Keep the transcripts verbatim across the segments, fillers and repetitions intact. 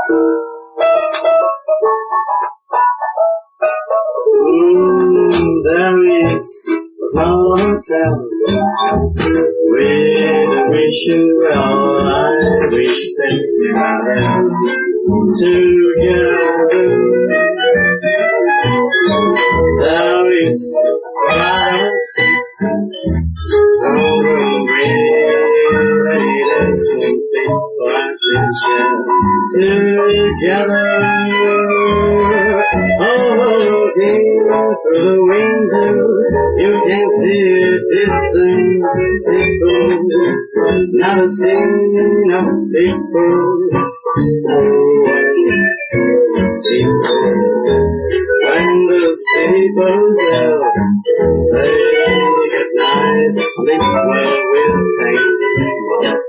Mm, there is a small hotel where I wish you well. I wish that we were together. There is violence over together. Oh, looking through the window, you can see a distance people, not a scene of people. Oh, people, when the people go, say goodnight, sleep well, we'll thank this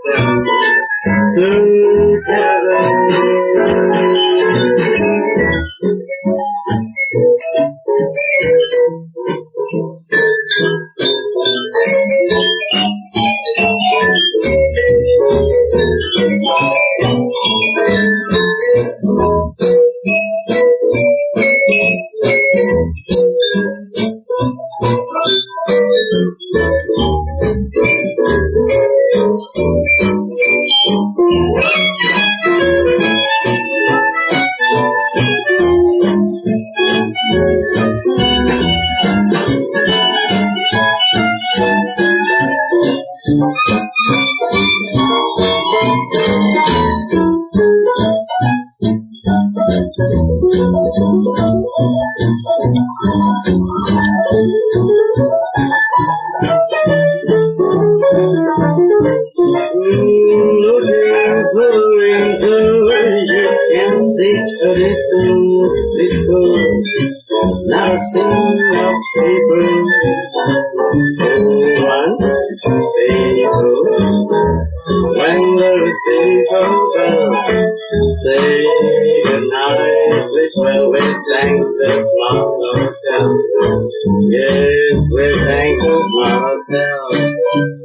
Yes, we thank the small hotel,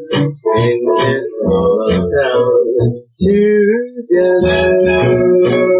in this small hotel, together.